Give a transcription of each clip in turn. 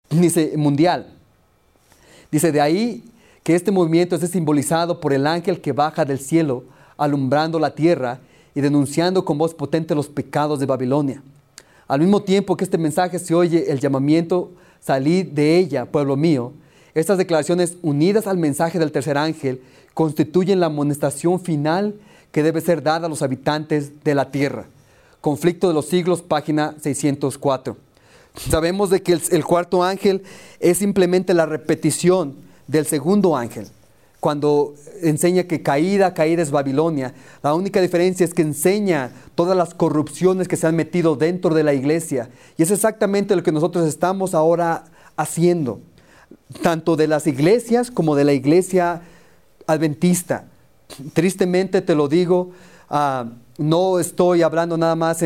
Dice mundial. Dice de ahí que este movimiento es simbolizado por el ángel que baja del cielo, alumbrando la tierra y denunciando con voz potente los pecados de Babilonia. Al mismo tiempo que este mensaje se oye el llamamiento, salid de ella, pueblo mío. Estas declaraciones, unidas al mensaje del tercer ángel, constituyen la amonestación final que debe ser dada a los habitantes de la tierra. Conflicto de los siglos, página 604. Sabemos de que el cuarto ángel es simplemente la repetición del segundo ángel. Cuando enseña que caída es Babilonia, la única diferencia es que enseña todas las corrupciones que se han metido dentro de la iglesia. Y es exactamente lo que nosotros estamos ahora haciendo, tanto de las iglesias como de la iglesia adventista. Tristemente te lo digo, no estoy hablando nada más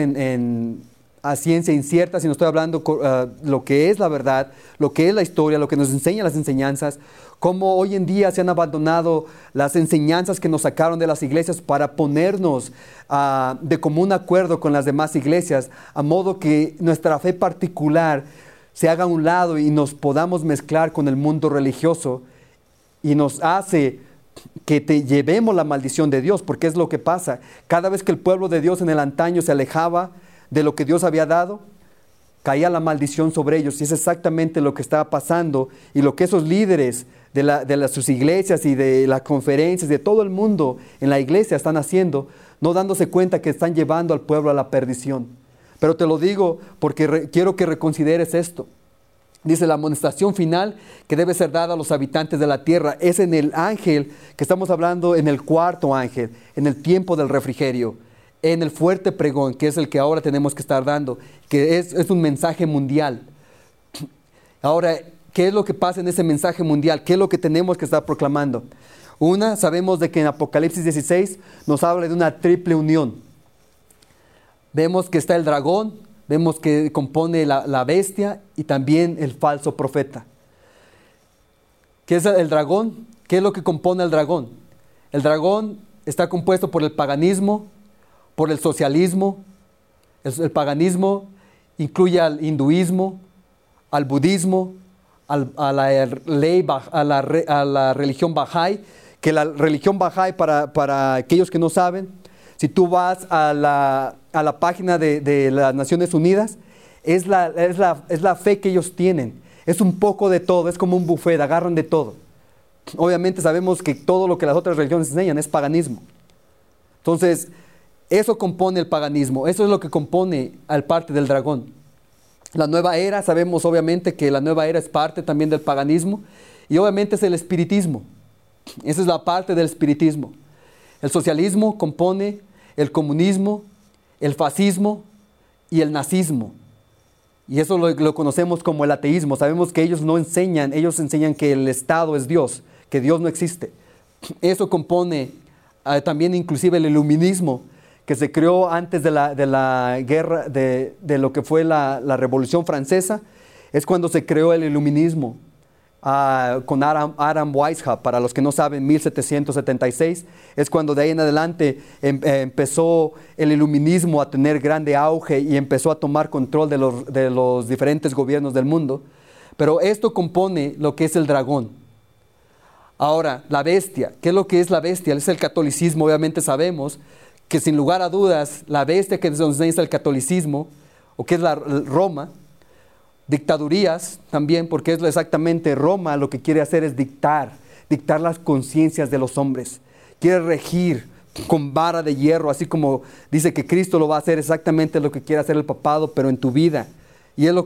a ciencia incierta, sino estoy hablando lo que es la verdad, lo que es la historia, lo que nos enseñan las enseñanzas, cómo hoy en día se han abandonado las enseñanzas que nos sacaron de las iglesias para ponernos de común acuerdo con las demás iglesias, a modo que nuestra fe particular se haga a un lado y nos podamos mezclar con el mundo religioso, y nos hace que te llevemos la maldición de Dios, porque es lo que pasa. Cada vez que el pueblo de Dios en el antaño se alejaba de lo que Dios había dado, caía la maldición sobre ellos, y es exactamente lo que estaba pasando, y lo que esos líderes de sus iglesias y de las conferencias de todo el mundo en la iglesia están haciendo, no dándose cuenta que están llevando al pueblo a la perdición. Pero te lo digo porque quiero que reconsideres esto. Dice la amonestación final que debe ser dada a los habitantes de la tierra. Es en el ángel que estamos hablando, en el cuarto ángel, en el tiempo del refrigerio, en el fuerte pregón, que es el que ahora tenemos que estar dando, que es un mensaje mundial. Ahora, ¿qué es lo que pasa en ese mensaje mundial? ¿Qué es lo que tenemos que estar proclamando? Sabemos de que en Apocalipsis 16 nos habla de una triple unión. Vemos que está el dragón, vemos que compone la bestia y también el falso profeta. ¿Qué es el dragón? ¿Qué es lo que compone el dragón? El dragón está compuesto por el paganismo, por el socialismo. El paganismo incluye al hinduismo, al budismo, a la religión Bahá'í, que la religión Bahá'í, para aquellos que no saben, si tú vas a la página de las Naciones Unidas, es la fe que ellos tienen. Es un poco de todo, es como un buffet, agarran de todo. Obviamente sabemos que todo lo que las otras religiones enseñan es paganismo. Entonces, eso compone el paganismo, eso es lo que compone al parte del dragón. La nueva era, sabemos obviamente que la nueva era es parte también del paganismo, y obviamente es el espiritismo. Esa es la parte del espiritismo. El socialismo compone el comunismo, el fascismo y el nazismo. Y eso lo conocemos como el ateísmo. Sabemos que ellos no enseñan, ellos enseñan que el Estado es Dios, que Dios no existe. Eso compone también inclusive el iluminismo, que se creó antes de la guerra, de lo que fue la Revolución Francesa. Es cuando se creó el iluminismo, con Adam Weishaupt. Para los que no saben, 1776 es cuando de ahí en adelante empezó el iluminismo a tener grande auge y empezó a tomar control de los diferentes gobiernos del mundo. Pero esto compone lo que es el dragón. Ahora, la bestia. ¿Qué es lo que es la bestia? Es el catolicismo. Obviamente sabemos que sin lugar a dudas la bestia que nos enseña el catolicismo, o que es Roma. Dictadurías también, porque es exactamente Roma lo que quiere hacer es dictar las conciencias de los hombres. Quiere regir con vara de hierro, así como dice que Cristo lo va a hacer, exactamente lo que quiere hacer el papado, pero en tu vida. Y es lo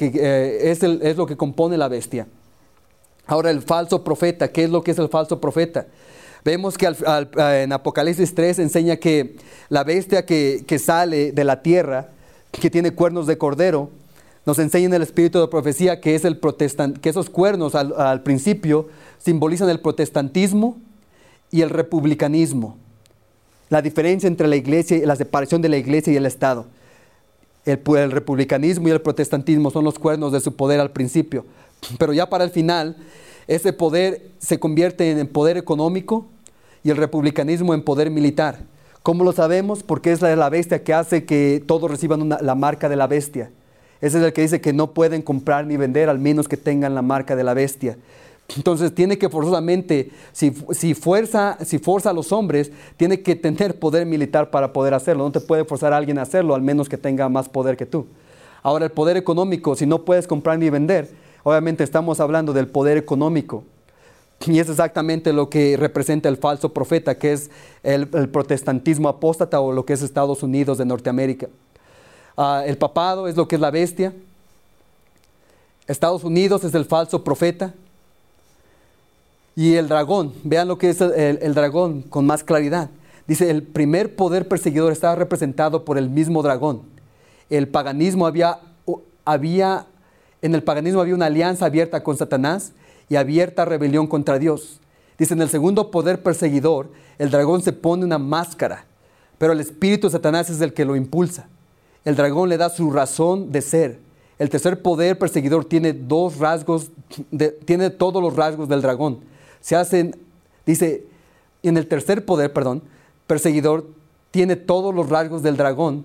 que compone la bestia. Ahora, el falso profeta. ¿Qué es lo que es el falso profeta? Vemos que en Apocalipsis 3 enseña que la bestia que sale de la tierra, que tiene cuernos de cordero, nos enseña en el espíritu de profecía que que esos cuernos al principio simbolizan el protestantismo y el republicanismo. La diferencia entre la iglesia y la separación de la iglesia y el Estado. El republicanismo y el protestantismo son los cuernos de su poder al principio. Pero ya para el final, ese poder se convierte en poder económico y el republicanismo en poder militar. ¿Cómo lo sabemos? Porque es la bestia que hace que todos reciban la marca de la bestia. Ese es el que dice que no pueden comprar ni vender al menos que tengan la marca de la bestia. Entonces tiene que forzosamente, si forza a los hombres, tiene que tener poder militar para poder hacerlo. No te puede forzar a alguien a hacerlo, al menos que tenga más poder que tú. Ahora, el poder económico, si no puedes comprar ni vender, obviamente estamos hablando del poder económico. Y es exactamente lo que representa el falso profeta, que es el protestantismo apóstata, o lo que es Estados Unidos de Norteamérica. El papado es lo que es la bestia. Estados Unidos es el falso profeta. Y el dragón, vean lo que es el dragón con más claridad. Dice, el primer poder perseguidor estaba representado por el mismo dragón. En el paganismo había una alianza abierta con Satanás y abierta rebelión contra Dios. Dice, en el segundo poder perseguidor, el dragón se pone una máscara, pero el espíritu de Satanás es el que lo impulsa. El dragón le da su razón de ser. El tercer poder perseguidor tiene todos los rasgos del dragón. Dice, en el tercer poder, perseguidor, tiene todos los rasgos del dragón,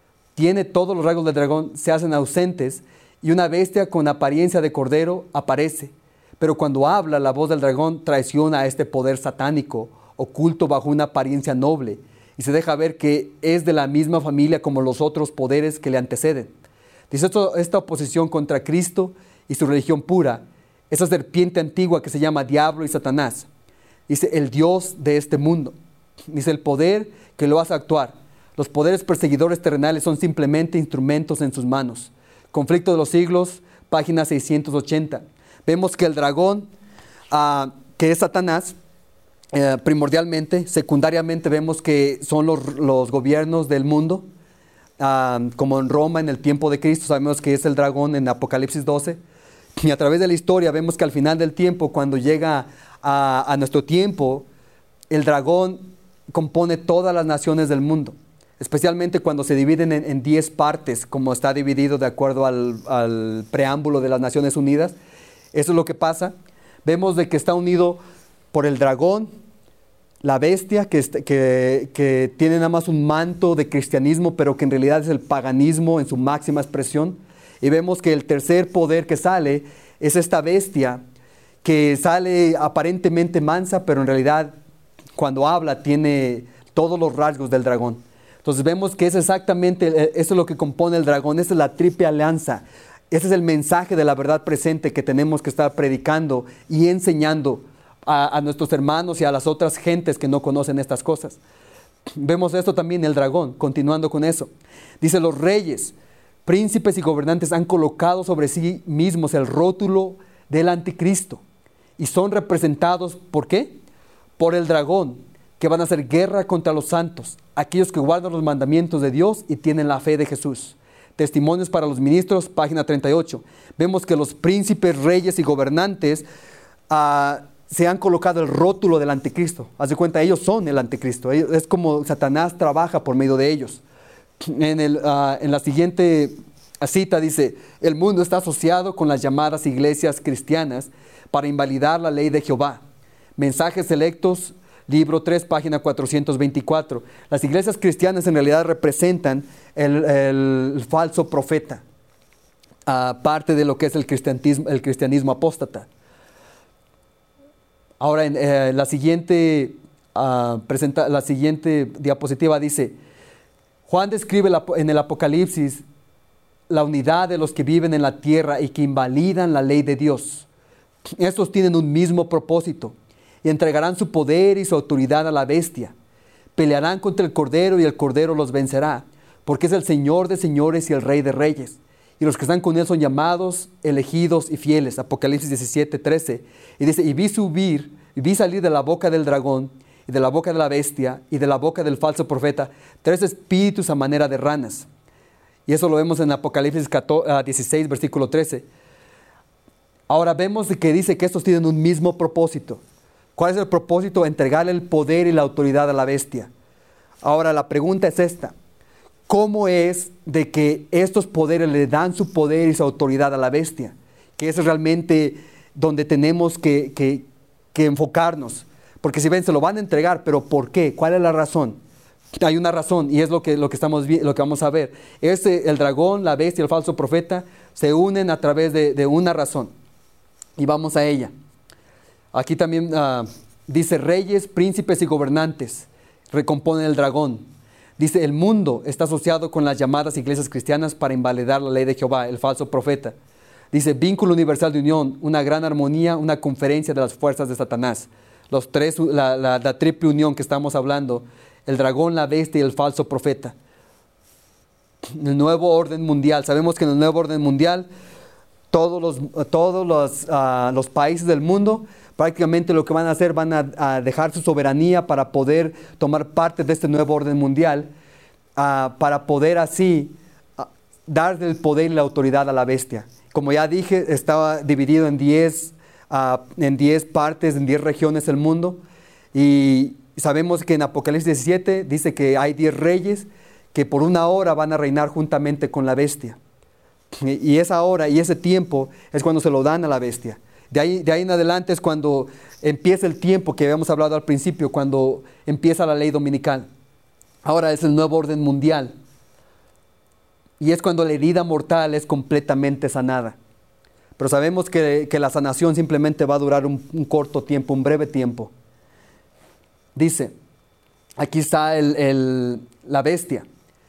se hacen ausentes, y una bestia con apariencia de cordero aparece. Pero cuando habla, la voz del dragón traiciona a este poder satánico, oculto bajo una apariencia noble, y se deja ver que es de la misma familia como los otros poderes que le anteceden. Dice, esta oposición contra Cristo y su religión pura, esa serpiente antigua que se llama Diablo y Satanás. Dice, el Dios de este mundo. Dice, el poder que lo hace actuar. Los poderes perseguidores terrenales son simplemente instrumentos en sus manos. Conflicto de los siglos, página 680. Vemos que el dragón, que es Satanás, primordialmente, secundariamente vemos que son los gobiernos del mundo, como en Roma en el tiempo de Cristo, sabemos que es el dragón en Apocalipsis 12. Y a través de la historia vemos que al final del tiempo, cuando llega a nuestro tiempo, el dragón compone todas las naciones del mundo, especialmente cuando se dividen en 10 partes, como está dividido de acuerdo al preámbulo de las Naciones Unidas. Eso es lo que pasa. Vemos de que está unido por el dragón, la bestia, que tiene nada más un manto de cristianismo, pero que en realidad es el paganismo en su máxima expresión. Y vemos que el tercer poder que sale es esta bestia que sale aparentemente mansa, pero en realidad cuando habla tiene todos los rasgos del dragón. Entonces vemos que es exactamente, eso es lo que compone el dragón, esa es la triple alianza. Ese es el mensaje de la verdad presente que tenemos que estar predicando y enseñando a nuestros hermanos y a las otras gentes que no conocen estas cosas. Vemos esto también en el dragón, continuando con eso. Dice, los reyes, príncipes y gobernantes han colocado sobre sí mismos el rótulo del anticristo y son representados, ¿por qué? Por el dragón, que van a hacer guerra contra los santos, aquellos que guardan los mandamientos de Dios y tienen la fe de Jesús. Testimonios para los ministros, página 38. Vemos que los príncipes, reyes y gobernantes se han colocado el rótulo del anticristo. Haz de cuenta, ellos son el anticristo. Es como Satanás trabaja por medio de ellos. En la siguiente cita dice, el mundo está asociado con las llamadas iglesias cristianas para invalidar la ley de Jehová. Mensajes selectos, libro 3, página 424. Las iglesias cristianas en realidad representan el falso profeta, parte de lo que es el cristianismo apóstata. Ahora, la siguiente diapositiva dice, Juan describe en el Apocalipsis la unidad de los que viven en la tierra y que invalidan la ley de Dios. Estos tienen un mismo propósito y entregarán su poder y su autoridad a la bestia. Pelearán contra el Cordero y el Cordero los vencerá, porque es el Señor de señores y el Rey de reyes. Y los que están con él son llamados, elegidos y fieles. Apocalipsis 17, 13. Y dice, y vi salir de la boca del dragón, y de la boca de la bestia, y de la boca del falso profeta, 3 espíritus a manera de ranas. Y eso lo vemos en Apocalipsis 16, versículo 13. Ahora vemos que dice que estos tienen un mismo propósito. ¿Cuál es el propósito? Entregarle el poder y la autoridad a la bestia. Ahora la pregunta es esta. ¿Cómo es de que estos poderes le dan su poder y su autoridad a la bestia? Que eso es realmente donde tenemos que enfocarnos. Porque si ven, se lo van a entregar, pero ¿por qué? ¿Cuál es la razón? Hay una razón, y es lo que vamos a ver. El dragón, la bestia y el falso profeta se unen a través de una razón. Y vamos a ella. Aquí también dice: reyes, príncipes y gobernantes recomponen el dragón. Dice: el mundo está asociado con las llamadas iglesias cristianas para invalidar la ley de Jehová, el falso profeta. Dice: vínculo universal de unión, una gran armonía, una conferencia de las fuerzas de Satanás. Los tres, la triple unión que estamos hablando: el dragón, la bestia y el falso profeta. El nuevo orden mundial. Sabemos que en el nuevo orden mundial todos los países del mundo prácticamente lo que van a hacer, van a dejar su soberanía para poder tomar parte de este nuevo orden mundial, para poder así dar el poder y la autoridad a la bestia. Como ya dije, estaba dividido en 10 partes, en 10 regiones el mundo. Y sabemos que en Apocalipsis 17 dice que hay 10 reyes que por una hora van a reinar juntamente con la bestia. Y esa hora y ese tiempo es cuando se lo dan a la bestia. De ahí en adelante es cuando empieza el tiempo que habíamos hablado al principio, cuando empieza la ley dominical. Ahora es el nuevo orden mundial. Y es cuando la herida mortal es completamente sanada. Pero sabemos que la sanación simplemente va a durar un corto tiempo, un breve tiempo. Dice, aquí está la bestia.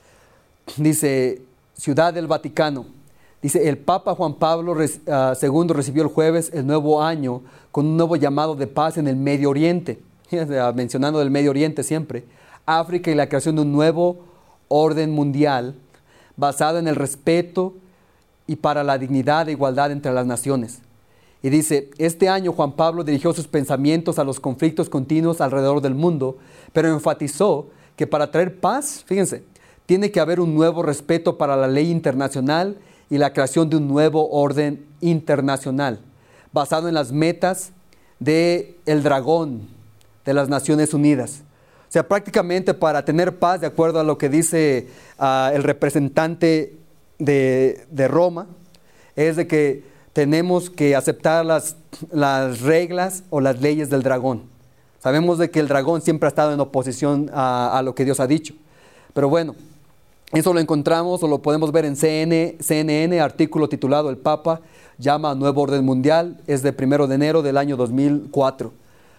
Dice, Ciudad del Vaticano. Dice, el Papa Juan Pablo II recibió el jueves el nuevo año con un nuevo llamado de paz en el Medio Oriente. Mencionando el Medio Oriente siempre. África y la creación de un nuevo orden mundial basado en el respeto y para la dignidad e igualdad entre las naciones. Y dice, este año Juan Pablo dirigió sus pensamientos a los conflictos continuos alrededor del mundo, pero enfatizó que para traer paz, fíjense, tiene que haber un nuevo respeto para la ley internacional y la creación de un nuevo orden internacional, basado en las metas del dragón de las Naciones Unidas. O sea, prácticamente para tener paz, de acuerdo a lo que dice el representante de Roma, es de que tenemos que aceptar las reglas o las leyes del dragón. Sabemos de que el dragón siempre ha estado en oposición a lo que Dios ha dicho. Pero bueno, eso lo encontramos o lo podemos ver en CNN, artículo titulado "El Papa llama a nuevo orden mundial", es de 1 de enero del año 2004.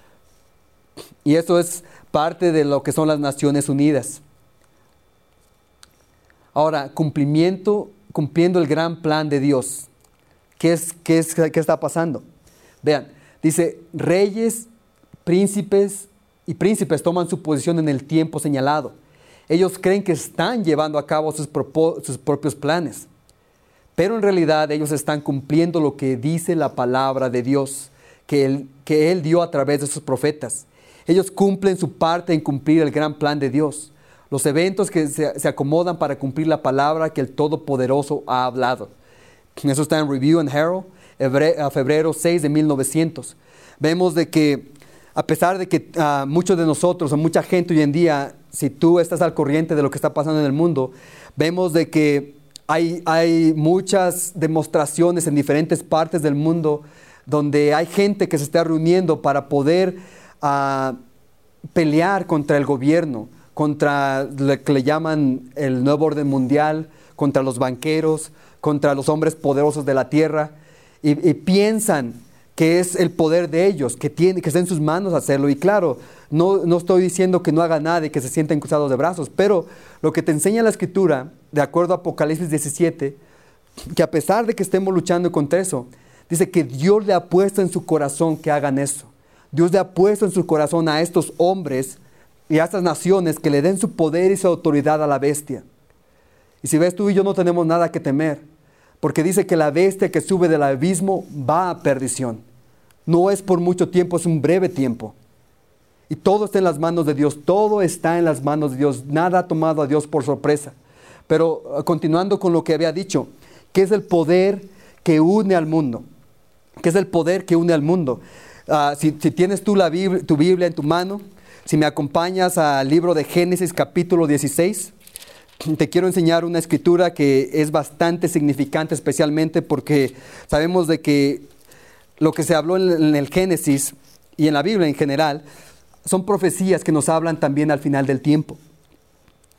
Y eso es parte de lo que son las Naciones Unidas. Ahora, cumpliendo el gran plan de Dios. ¿Qué está pasando? Vean, dice, reyes, príncipes toman su posición en el tiempo señalado. Ellos creen que están llevando a cabo sus propios planes, pero en realidad ellos están cumpliendo lo que dice la palabra de Dios, que Él dio a través de sus profetas. Ellos cumplen su parte en cumplir el gran plan de Dios, los eventos que se acomodan para cumplir la palabra que el Todopoderoso ha hablado. Eso está en Review and Herald, febrero 6 de 1900. Vemos de que a pesar de que muchos de nosotros o mucha gente hoy en día, si tú estás al corriente de lo que está pasando en el mundo, vemos de que hay muchas demostraciones en diferentes partes del mundo donde hay gente que se está reuniendo para poder pelear contra el gobierno, contra lo que le llaman el nuevo orden mundial, contra los banqueros, contra los hombres poderosos de la tierra, y piensan que es el poder de ellos, que está en sus manos hacerlo. Y claro, no estoy diciendo que no haga nada y que se sienten cruzados de brazos, pero lo que te enseña la Escritura, de acuerdo a Apocalipsis 17, que a pesar de que estemos luchando contra eso, dice que Dios le ha puesto en su corazón que hagan eso. Dios le ha puesto en su corazón a estos hombres y a estas naciones que le den su poder y su autoridad a la bestia. Y si ves, tú y yo no tenemos nada que temer, porque dice que la bestia que sube del abismo va a perdición. No es por mucho tiempo, es un breve tiempo. Y todo está en las manos de Dios, todo está en las manos de Dios, nada ha tomado a Dios por sorpresa. Pero continuando con lo que había dicho, ¿qué es el poder que une al mundo? ¿Qué es el poder que une al mundo? Si tienes tú tu Biblia en tu mano, si me acompañas al libro de Génesis capítulo 16, te quiero enseñar una escritura que es bastante significante, especialmente porque sabemos de que lo que se habló en el Génesis y en la Biblia en general son profecías que nos hablan también al final del tiempo.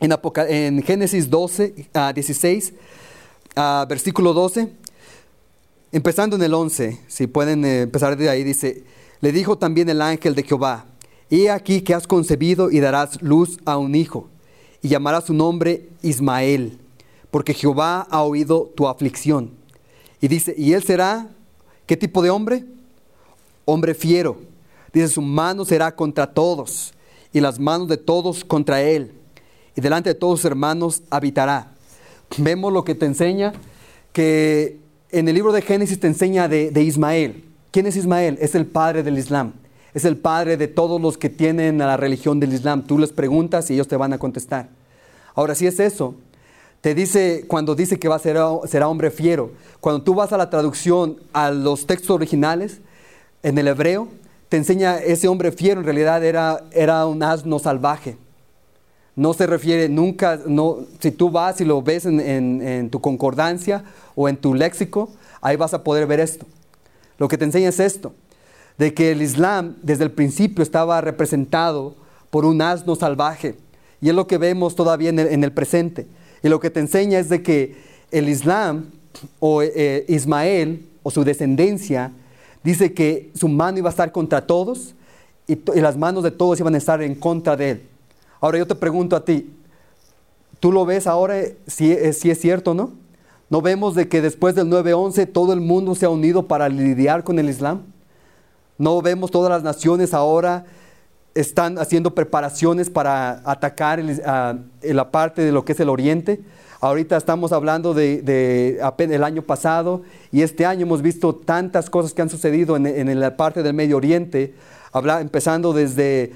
en Génesis 16, versículo 12, empezando en el 11, si pueden empezar de ahí, dice: le dijo también el ángel de Jehová: he aquí que has concebido y darás luz a un hijo, y llamarás su nombre Ismael, porque Jehová ha oído tu aflicción. Y dice, y él será, ¿qué tipo de hombre? Hombre fiero. Dice, su mano será contra todos, y las manos de todos contra él, y delante de todos sus hermanos habitará. Vemos lo que te enseña, que en el libro de Génesis te enseña de Ismael. ¿Quién es Ismael? Es el padre del Islam. Es el padre de todos los que tienen la religión del Islam. Tú les preguntas y ellos te van a contestar. Ahora, si es eso, te dice, cuando dice que será hombre fiero, cuando tú vas a la traducción a los textos originales, en el hebreo, te enseña ese hombre fiero, en realidad era un asno salvaje. No se refiere nunca, si tú vas y lo ves en tu concordancia o en tu léxico, ahí vas a poder ver esto. Lo que te enseña es esto, de que el Islam desde el principio estaba representado por un asno salvaje. Y es lo que vemos todavía en el presente. Y lo que te enseña es de que el Islam, o Ismael, o su descendencia, dice que su mano iba a estar contra todos y las manos de todos iban a estar en contra de él. Ahora yo te pregunto a ti, ¿tú lo ves ahora si es cierto o no? ¿No vemos de que después del 9/11 todo el mundo se ha unido para lidiar con el Islam? ¿No vemos todas las naciones ahora están haciendo preparaciones para atacar la parte de lo que es el Oriente? Ahorita estamos hablando de apenas el año pasado, y este año hemos visto tantas cosas que han sucedido en la parte del Medio Oriente, empezando desde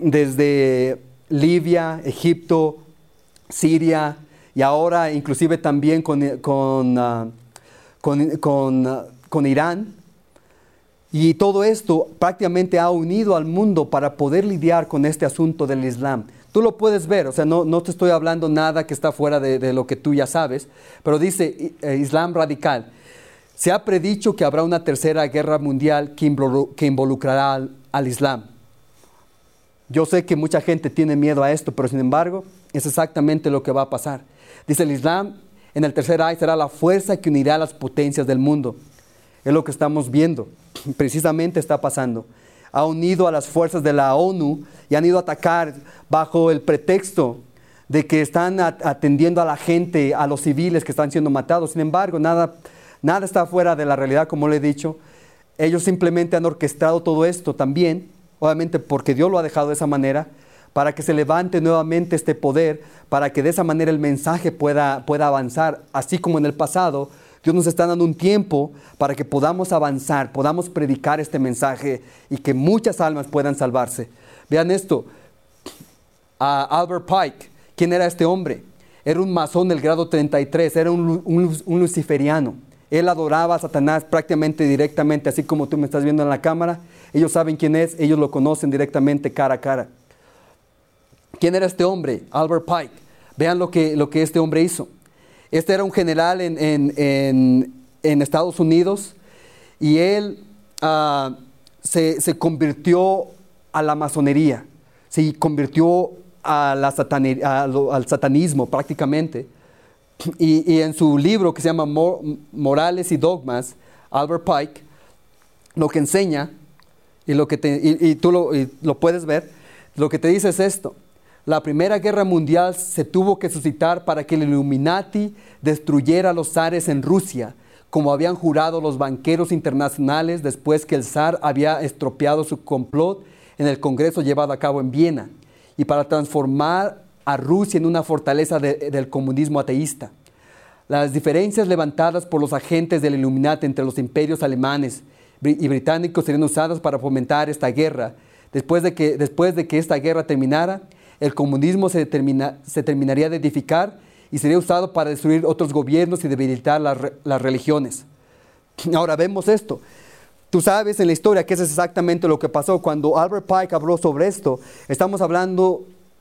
Libia, Egipto, Siria, y ahora inclusive también con Irán. Y todo esto prácticamente ha unido al mundo para poder lidiar con este asunto del Islam. Tú lo puedes ver, o sea, no te estoy hablando nada que está fuera de lo que tú ya sabes, pero dice Islam radical. Se ha predicho que habrá una tercera guerra mundial que involucrará al Islam. Yo sé que mucha gente tiene miedo a esto, pero sin embargo, es exactamente lo que va a pasar. Dice el Islam, en el tercer ay será la fuerza que unirá a las potencias del mundo. Es lo que estamos viendo, precisamente está pasando. Ha unido a las fuerzas de la ONU y han ido a atacar bajo el pretexto de que están atendiendo a la gente, a los civiles que están siendo matados. Sin embargo, nada está fuera de la realidad, como le he dicho. Ellos simplemente han orquestado todo esto también, obviamente porque Dios lo ha dejado de esa manera, para que se levante nuevamente este poder, para que de esa manera el mensaje pueda avanzar, así como en el pasado. Dios nos está dando un tiempo para que podamos avanzar, podamos predicar este mensaje y que muchas almas puedan salvarse. Vean esto, Albert Pike, ¿quién era este hombre? Era un masón del grado 33, era un luciferiano. Él adoraba a Satanás prácticamente directamente, así como tú me estás viendo en la cámara. Ellos saben quién es, ellos lo conocen directamente cara a cara. ¿Quién era este hombre? Albert Pike. Vean lo que este hombre hizo. Este era un general en Estados Unidos, y él se convirtió a la masonería, se convirtió al satanismo prácticamente. Y en su libro que se llama Morales y Dogmas, Albert Pike lo que enseña, y tú lo puedes ver, lo que te dice es esto: la Primera Guerra Mundial se tuvo que suscitar para que el Illuminati destruyera los zares en Rusia, como habían jurado los banqueros internacionales después que el zar había estropeado su complot en el Congreso llevado a cabo en Viena, y para transformar a Rusia en una fortaleza del comunismo ateísta. Las diferencias levantadas por los agentes del Illuminati entre los imperios alemanes y británicos serían usadas para fomentar esta guerra. Después de que esta guerra terminara, el comunismo se terminaría de edificar y sería usado para destruir otros gobiernos y debilitar las religiones. Ahora vemos esto. Tú sabes en la historia que eso es exactamente lo que pasó. Cuando Albert Pike habló sobre esto, estamos hablando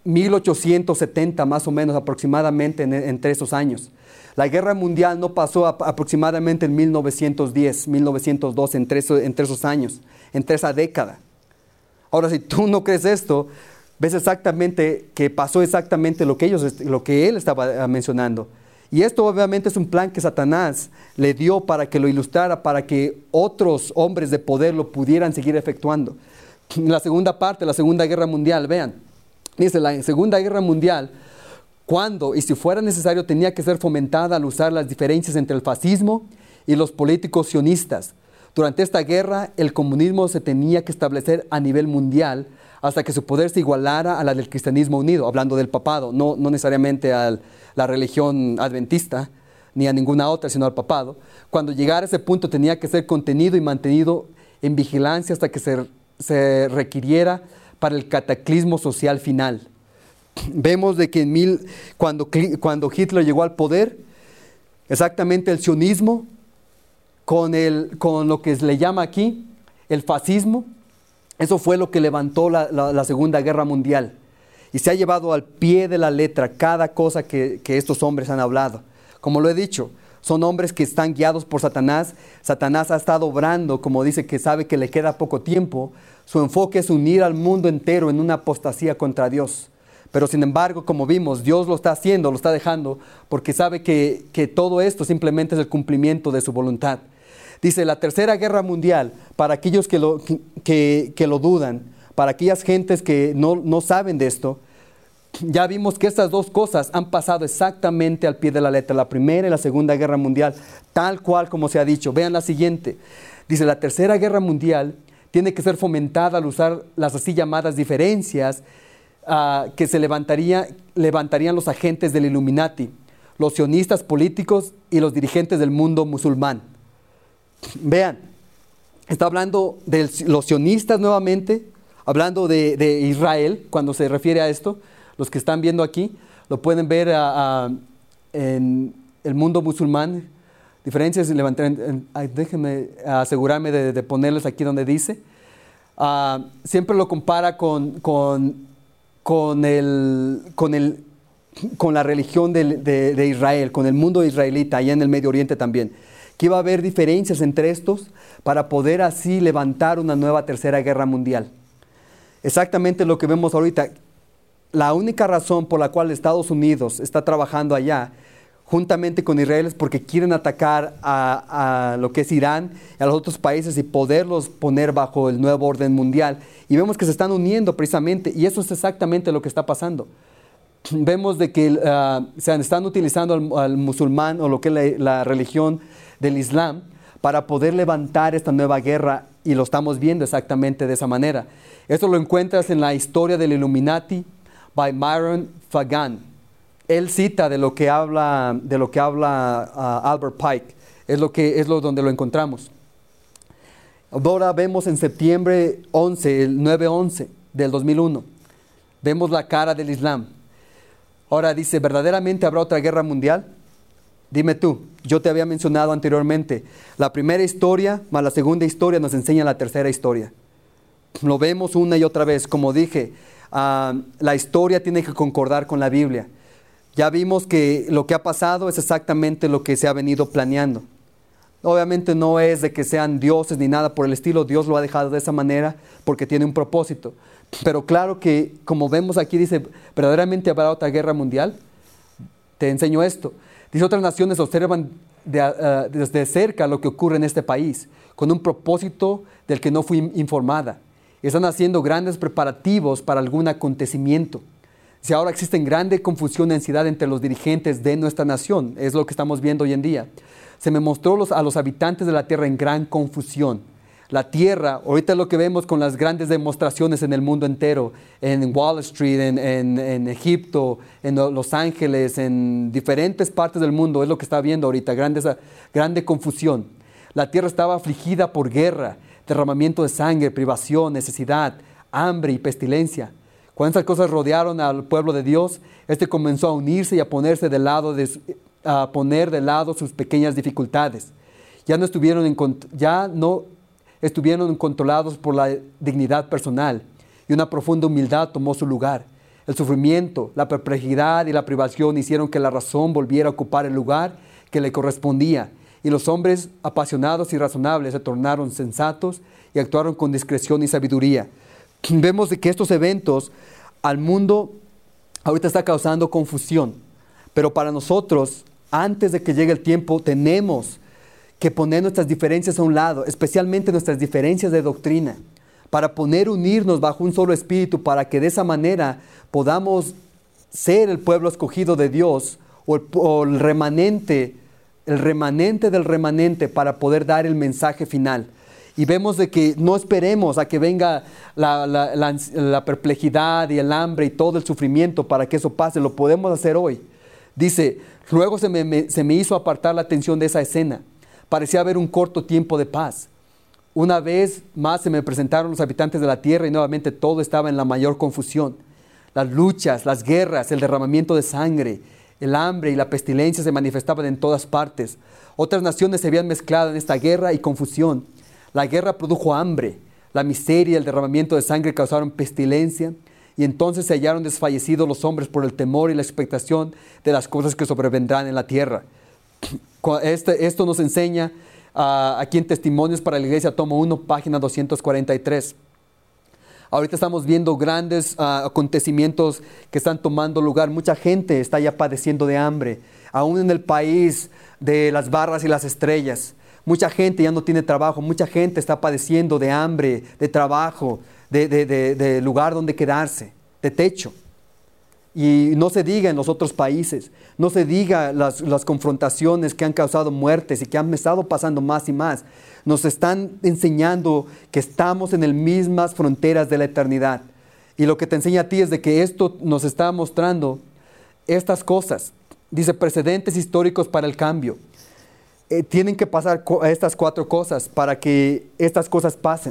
1870 más o menos aproximadamente entre esos años. La guerra mundial no pasó aproximadamente en 1910, 1912, entre esos años, entre esa década. Ahora, si tú no crees esto, ves exactamente que pasó exactamente lo que él estaba mencionando. Y esto obviamente es un plan que Satanás le dio para que lo ilustrara, para que otros hombres de poder lo pudieran seguir efectuando. La segunda parte, la Segunda Guerra Mundial, vean, dice la Segunda Guerra Mundial, cuando y si fuera necesario tenía que ser fomentada al usar las diferencias entre el fascismo y los políticos sionistas. Durante esta guerra, el comunismo se tenía que establecer a nivel mundial hasta que su poder se igualara a la del cristianismo unido, hablando del papado, no necesariamente a la religión adventista, ni a ninguna otra, sino al papado. Cuando llegara a ese punto tenía que ser contenido y mantenido en vigilancia hasta que se requiriera para el cataclismo social final. Vemos de que cuando Hitler llegó al poder, exactamente el sionismo, con lo que le llama aquí el fascismo, eso fue lo que levantó la Segunda Guerra Mundial. Y se ha llevado al pie de la letra cada cosa que estos hombres han hablado. Como lo he dicho, son hombres que están guiados por Satanás. Satanás ha estado obrando, como dice, que sabe que le queda poco tiempo. Su enfoque es unir al mundo entero en una apostasía contra Dios. Pero sin embargo, como vimos, Dios lo está haciendo, lo está dejando, porque sabe que todo esto simplemente es el cumplimiento de su voluntad. Dice, la Tercera Guerra Mundial, para aquellos que lo dudan, para aquellas gentes que no saben de esto, ya vimos que estas dos cosas han pasado exactamente al pie de la letra, la Primera y la Segunda Guerra Mundial, tal cual como se ha dicho. Vean la siguiente. Dice, la Tercera Guerra Mundial tiene que ser fomentada al usar las así llamadas diferencias que se levantarían los agentes del Illuminati, los sionistas políticos y los dirigentes del mundo musulmán. Vean, está hablando de los sionistas nuevamente, hablando de Israel, cuando se refiere a esto. Los que están viendo aquí lo pueden ver en el mundo musulmán. Diferencias, déjenme asegurarme de ponerles aquí donde dice. Siempre lo compara con la religión de Israel, con el mundo israelita, allá en el Medio Oriente también. Que iba a haber diferencias entre estos para poder así levantar una nueva Tercera Guerra Mundial. Exactamente lo que vemos ahorita. La única razón por la cual Estados Unidos está trabajando allá, juntamente con Israel, es porque quieren atacar a lo que es Irán y a los otros países y poderlos poner bajo el nuevo orden mundial. Y vemos que se están uniendo precisamente, y eso es exactamente lo que está pasando. Vemos de que se están utilizando al musulmán o lo que es la religión del Islam para poder levantar esta nueva guerra, y lo estamos viendo exactamente de esa manera. Esto lo encuentras en la historia del Illuminati by Myron Fagan. Él cita de lo que habla Albert Pike, es donde lo encontramos. Ahora vemos en septiembre 11, el 9/11 del 2001, vemos la cara del Islam. Ahora dice, ¿verdaderamente habrá otra guerra mundial? Dime tú, yo te había mencionado anteriormente, la primera historia más la segunda historia nos enseña la tercera historia. Lo vemos una y otra vez, como dije, la historia tiene que concordar con la Biblia. Ya vimos que lo que ha pasado es exactamente lo que se ha venido planeando. Obviamente no es de que sean dioses ni nada por el estilo, Dios lo ha dejado de esa manera porque tiene un propósito. Pero claro que, como vemos aquí, dice, ¿verdaderamente habrá otra guerra mundial? Te enseño esto. Dice, otras naciones observan desde cerca lo que ocurre en este país, con un propósito del que no fui informada. Están haciendo grandes preparativos para algún acontecimiento. Si ahora existen grande confusión y ansiedad entre los dirigentes de nuestra nación, es lo que estamos viendo hoy en día. Se me mostró a los habitantes de la tierra en gran confusión. La tierra, ahorita es lo que vemos con las grandes demostraciones en el mundo entero, en Wall Street, en Egipto, en Los Ángeles, en diferentes partes del mundo, es lo que está viendo ahorita, grande confusión. La tierra estaba afligida por guerra, derramamiento de sangre, privación, necesidad, hambre y pestilencia. Cuando esas cosas rodearon al pueblo de Dios, este comenzó a unirse y a poner de lado sus pequeñas dificultades. Ya no estuvieron controlados por la dignidad personal, y una profunda humildad tomó su lugar. El sufrimiento, la perplejidad y la privación hicieron que la razón volviera a ocupar el lugar que le correspondía, y los hombres apasionados y razonables se tornaron sensatos y actuaron con discreción y sabiduría. Vemos de que estos eventos al mundo ahorita está causando confusión, pero para nosotros, antes de que llegue el tiempo, tenemos que poner nuestras diferencias a un lado, especialmente nuestras diferencias de doctrina, para unirnos bajo un solo espíritu, para que de esa manera podamos ser el pueblo escogido de Dios, o el remanente del remanente, para poder dar el mensaje final. Y vemos de que no esperemos a que venga la perplejidad y el hambre y todo el sufrimiento para que eso pase. Lo podemos hacer hoy. Dice, luego se me hizo apartar la atención de esa escena. Parecía haber un corto tiempo de paz. Una vez más se me presentaron los habitantes de la tierra y nuevamente todo estaba en la mayor confusión. Las luchas, las guerras, el derramamiento de sangre, el hambre y la pestilencia se manifestaban en todas partes. Otras naciones se habían mezclado en esta guerra y confusión. La guerra produjo hambre, la miseria y el derramamiento de sangre causaron pestilencia, y entonces se hallaron desfallecidos los hombres por el temor y la expectación de las cosas que sobrevendrán en la tierra. Esto nos enseña aquí en Testimonios para la Iglesia, tomo 1, página 243. Ahorita estamos viendo grandes acontecimientos que están tomando lugar. Mucha gente está ya padeciendo de hambre, aún en el país de las barras y las estrellas. Mucha gente ya no tiene trabajo, mucha gente está padeciendo de hambre, de trabajo, de lugar donde quedarse, de techo. Y no se diga en los otros países, no se diga las confrontaciones que han causado muertes y que han estado pasando más y más. Nos están enseñando que estamos en las mismas fronteras de la eternidad. Y lo que te enseña a ti es de que esto nos está mostrando estas cosas. Dice, precedentes históricos para el cambio. Tienen que pasar estas 4 cosas para que estas cosas pasen.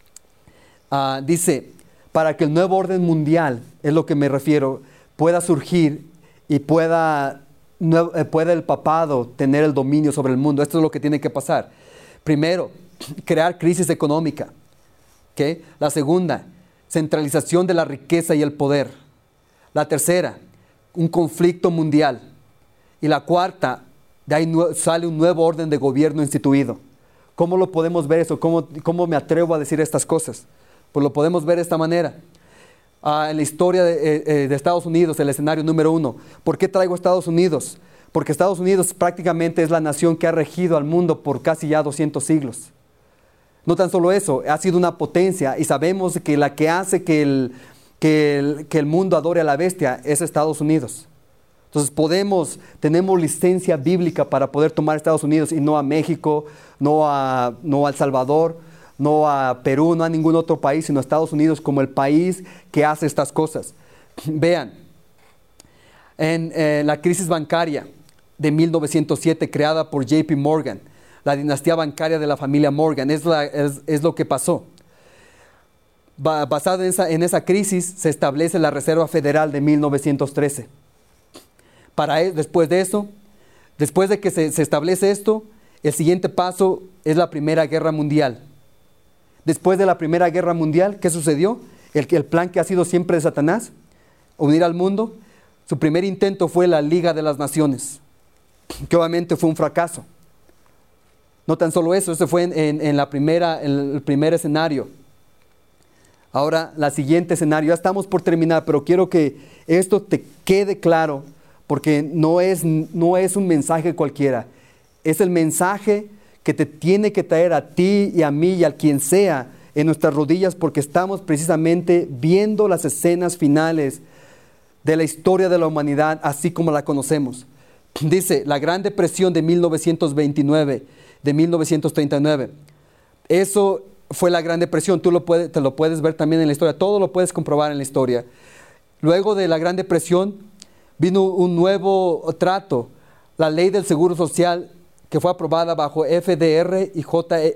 Dice, para que el nuevo orden mundial, es lo que me refiero, pueda surgir y pueda el papado tener el dominio sobre el mundo. Esto es lo que tiene que pasar. Primero, crear crisis económica. ¿Okay? La segunda, centralización de la riqueza y el poder. La tercera, un conflicto mundial. Y la cuarta, de ahí sale un nuevo orden de gobierno instituido. ¿Cómo lo podemos ver eso? ¿Cómo me atrevo a decir estas cosas? Pues lo podemos ver de esta manera. En la historia de Estados Unidos, el escenario número 1. ¿Por qué traigo a Estados Unidos? Porque Estados Unidos prácticamente es la nación que ha regido al mundo por casi ya 200 siglos. No tan solo eso, ha sido una potencia, y sabemos que la que hace que el mundo adore a la bestia es Estados Unidos. Entonces tenemos licencia bíblica para poder tomar a Estados Unidos y no a México, no a El Salvador, no a Perú, no a ningún otro país, sino a Estados Unidos como el país que hace estas cosas. Vean, en la crisis bancaria de 1907 creada por JP Morgan, la dinastía bancaria de la familia Morgan, es lo que pasó. Basado en esa crisis se establece la Reserva Federal de 1913. Después de que se establece esto, el siguiente paso es la Primera Guerra Mundial. Después de la Primera Guerra Mundial, ¿qué sucedió? El plan que ha sido siempre de Satanás, unir al mundo. Su primer intento fue la Liga de las Naciones, que obviamente fue un fracaso. No tan solo eso, ese fue en el primer escenario. Ahora, el siguiente escenario, ya estamos por terminar, pero quiero que esto te quede claro, porque no es un mensaje cualquiera. Es el mensaje que te tiene que traer a ti y a mí y a quien sea en nuestras rodillas, porque estamos precisamente viendo las escenas finales de la historia de la humanidad así como la conocemos. Dice, la Gran Depresión de 1929, de 1939. Eso fue la Gran Depresión. Te lo puedes ver también en la historia. Todo lo puedes comprobar en la historia. Luego de la Gran Depresión vino un nuevo trato, la Ley del Seguro Social, que fue aprobada bajo FDR y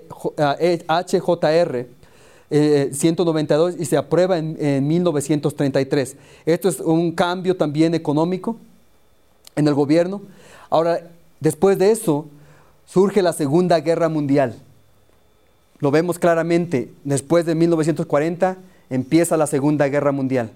HJR 192 y se aprueba en 1933. Esto es un cambio también económico en el gobierno. Ahora, después de eso, surge la Segunda Guerra Mundial. Lo vemos claramente. Después de 1940 empieza la Segunda Guerra Mundial.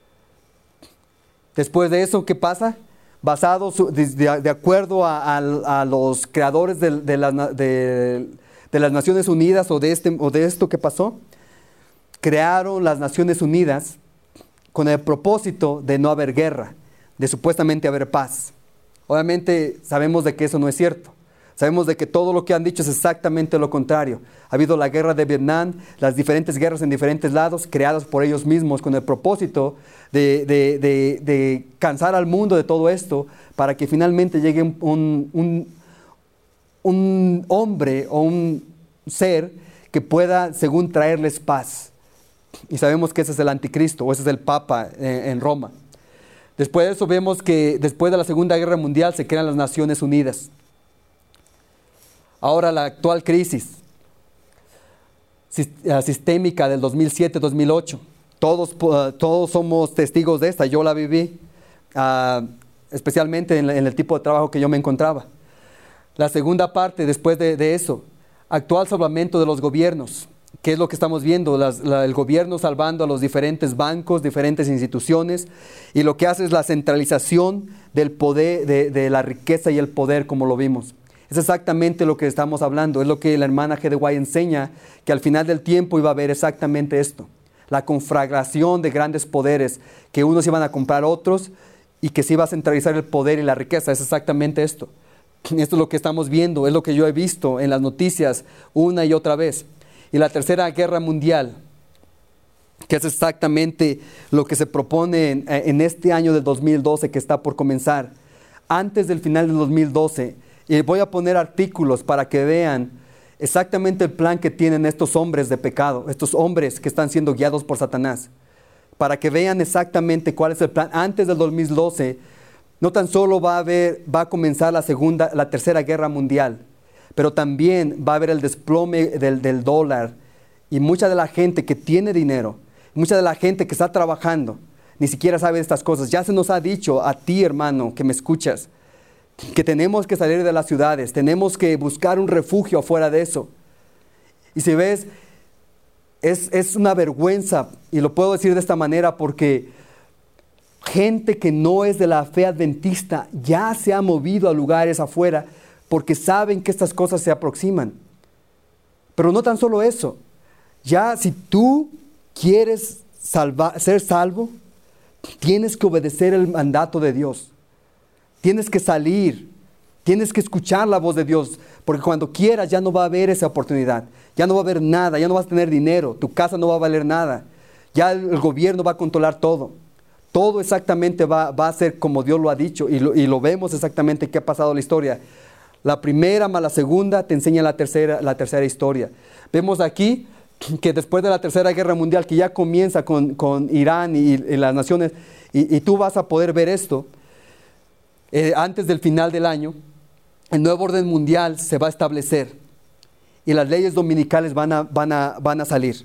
Después de eso, ¿qué pasa? De acuerdo a los creadores de las Naciones Unidas o de esto que pasó, crearon las Naciones Unidas con el propósito de no haber guerra, de supuestamente haber paz. Obviamente sabemos de que eso no es cierto. Sabemos de que todo lo que han dicho es exactamente lo contrario. Ha habido la guerra de Vietnam, las diferentes guerras en diferentes lados, creadas por ellos mismos con el propósito de cansar al mundo de todo esto, para que finalmente llegue un hombre o un ser que pueda, según, traerles paz. Y sabemos que ese es el anticristo, o ese es el Papa en Roma. Después de eso vemos que después de la Segunda Guerra Mundial se crean las Naciones Unidas. Ahora la actual crisis sistémica del 2007-2008, todos somos testigos de esta. Yo la viví, especialmente en el tipo de trabajo que yo me encontraba. La segunda parte, después de eso, actual salvamento de los gobiernos. ¿Qué es lo que estamos viendo? El gobierno salvando a los diferentes bancos, diferentes instituciones, y lo que hace es la centralización del poder, de la riqueza y el poder, como lo vimos. Es exactamente lo que estamos hablando, es lo que la hermana G. de White enseña, que al final del tiempo iba a haber exactamente esto, la conflagración de grandes poderes, que unos iban a comprar otros y que se iba a centralizar el poder y la riqueza. Es exactamente esto. Esto es lo que estamos viendo, es lo que yo he visto en las noticias una y otra vez. Y la Tercera Guerra Mundial, que es exactamente lo que se propone en este año del 2012 que está por comenzar. Antes del final del 2012, y voy a poner artículos para que vean exactamente el plan que tienen estos hombres de pecado, estos hombres que están siendo guiados por Satanás, para que vean exactamente cuál es el plan. Antes del 2012, no tan solo va a comenzar la Tercera Guerra Mundial, pero también va a haber el desplome del dólar, y mucha de la gente que tiene dinero, mucha de la gente que está trabajando, ni siquiera sabe de estas cosas. Ya se nos ha dicho a ti, hermano, que me escuchas, que tenemos que salir de las ciudades, tenemos que buscar un refugio afuera de eso. Y si ves, es una vergüenza, y lo puedo decir de esta manera porque gente que no es de la fe adventista ya se ha movido a lugares afuera porque saben que estas cosas se aproximan. Pero no tan solo eso, ya si tú quieres ser salvo, tienes que obedecer el mandato de Dios. Tienes que salir, tienes que escuchar la voz de Dios, porque cuando quieras ya no va a haber esa oportunidad, ya no va a haber nada, ya no vas a tener dinero, tu casa no va a valer nada, ya el gobierno va a controlar todo. Todo exactamente va a ser como Dios lo ha dicho, y lo vemos exactamente qué ha pasado en la historia. La primera más la segunda te enseña la tercera historia. Vemos aquí que después de la Tercera Guerra Mundial, que ya comienza con Irán y las naciones, y tú vas a poder ver esto, antes del final del año, el nuevo orden mundial se va a establecer y las leyes dominicales van a salir.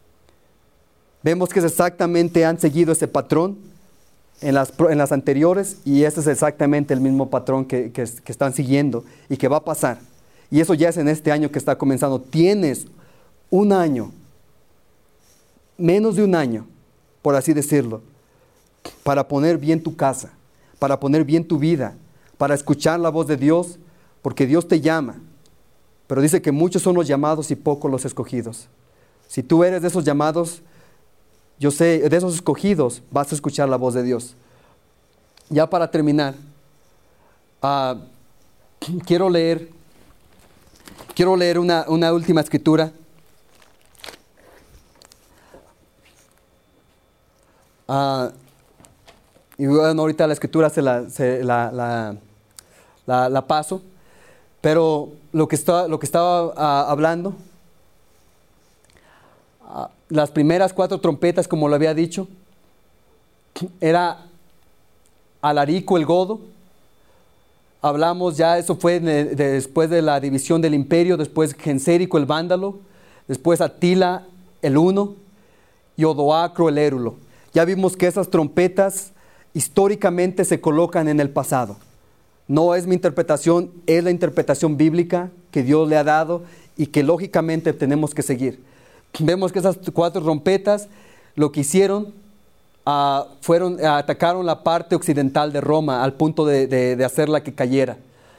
Vemos que exactamente han seguido ese patrón en las anteriores, y este es exactamente el mismo patrón que están siguiendo y que va a pasar. Y eso ya es en este año que está comenzando. Tienes un año, menos de un año, por así decirlo, para poner bien tu casa, para poner bien tu vida, para escuchar la voz de Dios, porque Dios te llama. Pero dice que muchos son los llamados y pocos los escogidos. Si tú eres de esos llamados, yo sé, de esos escogidos, vas a escuchar la voz de Dios. Ya para terminar, quiero leer una última escritura. Y bueno, ahorita la escritura la paso, pero lo que estaba hablando, las primeras 4 trompetas, como lo había dicho, era Alarico el godo. Hablamos ya, eso fue después de la división del imperio, después Gensérico el vándalo, después Atila el huno y Odoacro el érulo. Ya vimos que esas trompetas históricamente se colocan en el pasado. No es mi interpretación, es la interpretación bíblica que Dios le ha dado y que lógicamente tenemos que seguir. Vemos que esas 4 trompetas lo que hicieron atacaron la parte occidental de Roma al punto de hacerla que cayera.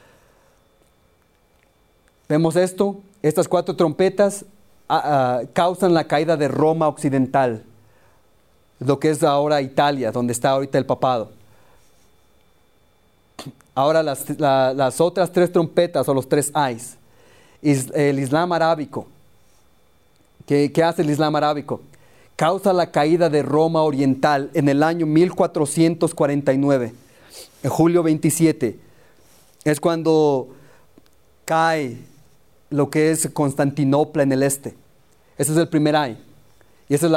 Vemos esto, estas 4 trompetas causan la caída de Roma occidental. lo que es ahora Italia, donde está ahorita el papado. Ahora las otras 3 trompetas o los 3 ayes. El Islam arábico. ¿Qué hace el Islam arábico? Causa la caída de Roma Oriental en el año 1449, en julio 27. Es cuando cae lo que es Constantinopla en el este. Ese es el primer ay. Y esa es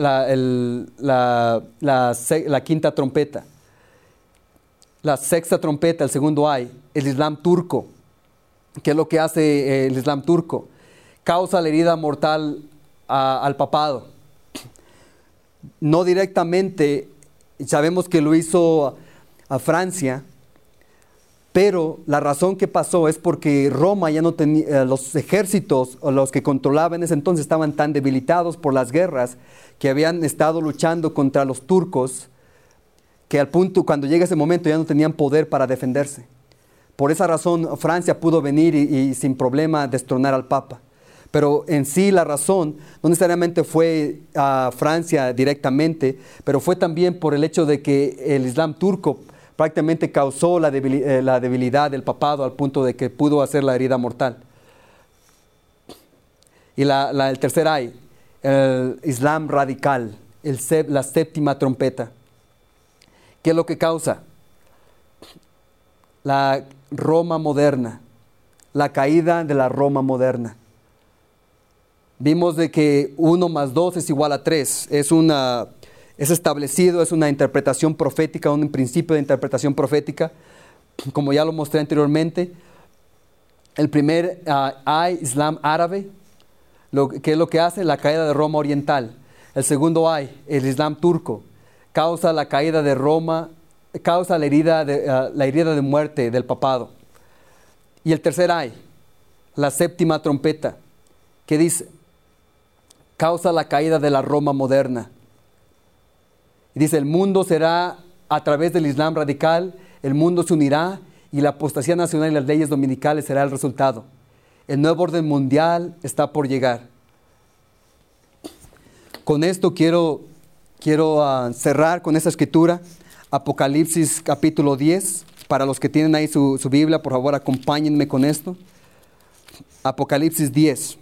la quinta trompeta. La sexta trompeta, el segundo ay, el Islam turco. ¿Qué es lo que hace el Islam turco? Causa la herida mortal al papado. No directamente, sabemos que lo hizo a Francia, pero la razón que pasó es porque Roma ya no tenía, los ejércitos o los que controlaban en ese entonces estaban tan debilitados por las guerras que habían estado luchando contra los turcos, que al punto cuando llega ese momento ya no tenían poder para defenderse. Por esa razón Francia pudo venir y sin problema destronar al Papa. Pero en sí la razón no necesariamente fue a Francia directamente, pero fue también por el hecho de que el Islam turco prácticamente causó la debilidad del papado al punto de que pudo hacer la herida mortal. Y el tercer ay, el Islam radical, la séptima trompeta. ¿Qué es lo que causa? La Roma moderna, la caída de la Roma moderna. Vimos de que 1 más 2 es igual a 3. Es establecido, es una interpretación profética, un principio de interpretación profética, como ya lo mostré anteriormente. El primer ay, Islam árabe, ¿qué es lo que hace? La caída de Roma oriental. El segundo ay, el Islam turco, causa la caída de Roma, causa la herida de muerte del papado. Y el tercer ay, la séptima trompeta, que dice, causa la caída de la Roma moderna. Y dice, el mundo será, a través del Islam radical, el mundo se unirá y la apostasía nacional y las leyes dominicales será el resultado. El nuevo orden mundial está por llegar. Con esto quiero cerrar con esta escritura, Apocalipsis capítulo 10. Para los que tienen ahí su Biblia, por favor acompáñenme con esto. Apocalipsis 10.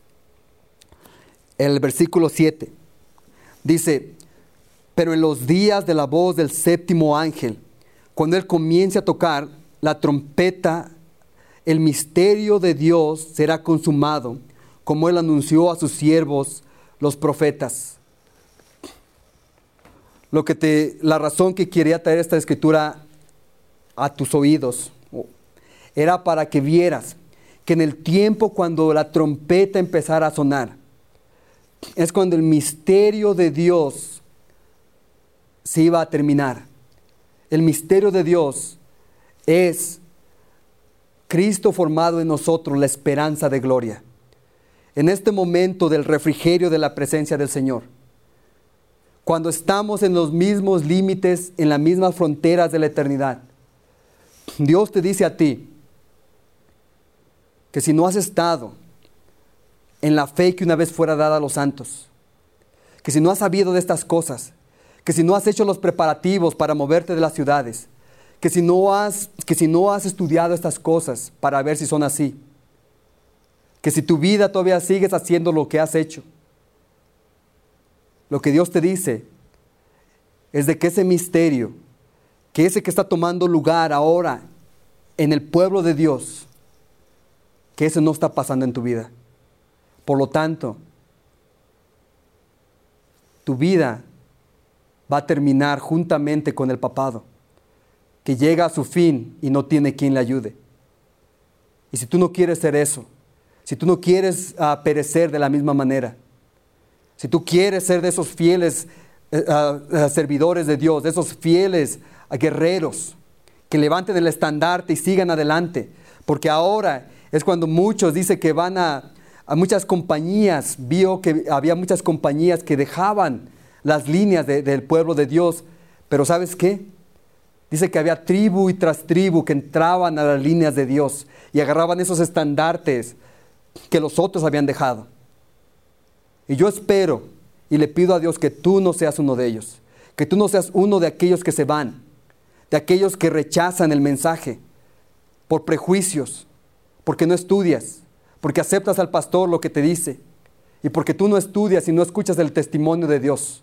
El versículo 7 dice, pero en los días de la voz del séptimo ángel, cuando él comience a tocar la trompeta, el misterio de Dios será consumado, como él anunció a sus siervos, los profetas. La razón que quería traer esta escritura a tus oídos era para que vieras que en el tiempo cuando la trompeta empezara a sonar, es cuando el misterio de Dios se iba a terminar. El misterio de Dios es Cristo formado en nosotros, la esperanza de gloria. En este momento del refrigerio de la presencia del Señor, cuando estamos en los mismos límites, en las mismas fronteras de la eternidad, Dios te dice a ti que si no has estado en la fe que una vez fuera dada a los santos, que si no has sabido de estas cosas, que si no has hecho los preparativos para moverte de las ciudades, que si no has estudiado estas cosas para ver si son así, que si tu vida todavía sigues haciendo lo que has hecho, lo que Dios te dice es de que ese misterio, que ese que está tomando lugar ahora en el pueblo de Dios, que ese no está pasando en tu vida. Por lo tanto, tu vida va a terminar juntamente con el papado, que llega a su fin y no tiene quien le ayude. Y si tú no quieres ser eso, si tú no quieres perecer de la misma manera, si tú quieres ser de esos fieles servidores de Dios, de esos fieles guerreros que levanten el estandarte y sigan adelante, porque ahora es cuando muchos dicen que van a muchas compañías, vio que había muchas compañías que dejaban las líneas del pueblo de Dios, pero ¿sabes qué? Dice que había tribu y tras tribu que entraban a las líneas de Dios y agarraban esos estandartes que los otros habían dejado. Y yo espero Y le pido a Dios que tú no seas uno de ellos, que tú no seas uno de aquellos que se van, de aquellos que rechazan el mensaje por prejuicios, porque no estudias, porque aceptas al pastor lo que te dice, y porque tú no estudias y no escuchas el testimonio de Dios.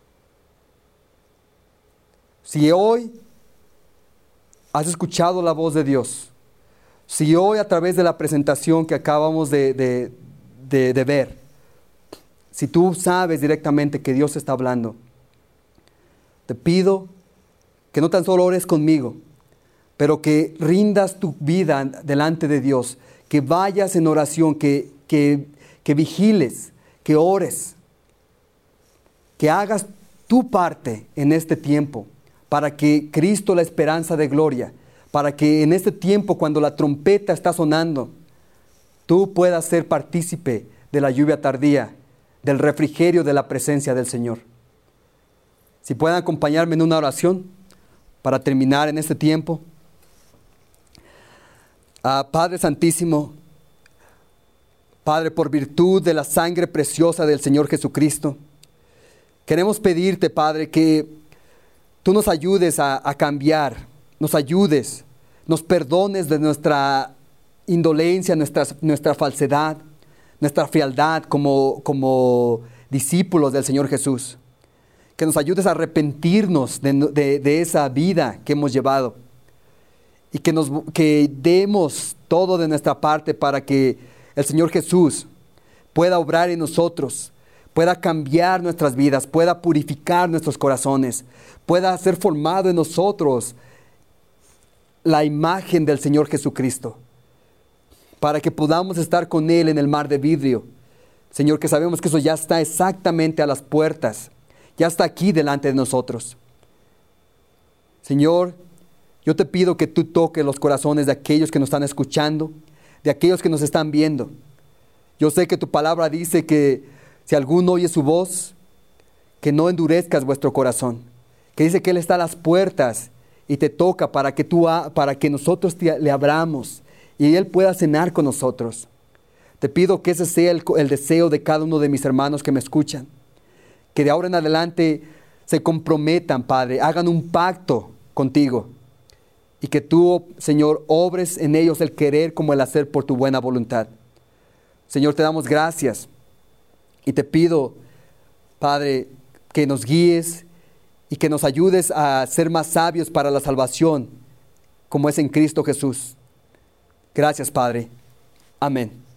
Si hoy has escuchado la voz de Dios, si hoy a través de la presentación que acabamos de ver, si tú sabes directamente que Dios está hablando, te pido que no tan solo ores conmigo, pero que rindas tu vida delante de Dios, que vayas en oración, que vigiles, que ores, que hagas tu parte en este tiempo, para que Cristo, la esperanza de gloria, para que en este tiempo cuando la trompeta está sonando, tú puedas ser partícipe de la lluvia tardía, del refrigerio de la presencia del Señor. Si pueden acompañarme en una oración para terminar en este tiempo. Padre Santísimo, Padre, por virtud de la sangre preciosa del Señor Jesucristo, queremos pedirte, Padre, que tú nos ayudes a cambiar, nos ayudes, nos perdones de nuestra indolencia, nuestra falsedad, nuestra frialdad como discípulos del Señor Jesús. Que nos ayudes a arrepentirnos de esa vida que hemos llevado. Y que demos todo de nuestra parte para que el Señor Jesús pueda obrar en nosotros, pueda cambiar nuestras vidas, pueda purificar nuestros corazones, pueda ser formado en nosotros la imagen del Señor Jesucristo, para que podamos estar con Él en el mar de vidrio. Señor, que sabemos que eso ya está exactamente a las puertas, ya está aquí delante de nosotros. Señor, yo te pido que tú toques los corazones de aquellos que nos están escuchando, de aquellos que nos están viendo. Yo sé que tu palabra dice que si alguno oye su voz, que no endurezcas vuestro corazón, que dice que Él está a las puertas y te toca para que nosotros le abramos y Él pueda cenar con nosotros. Te pido que ese sea el deseo de cada uno de mis hermanos que me escuchan, que de ahora en adelante se comprometan, Padre, hagan un pacto contigo y que tú, Señor, obres en ellos el querer como el hacer por tu buena voluntad. Señor, te damos gracias y te pido, Padre, que nos guíes y que nos ayudes a ser más sabios para la salvación, como es en Cristo Jesús. Gracias, Padre. Amén.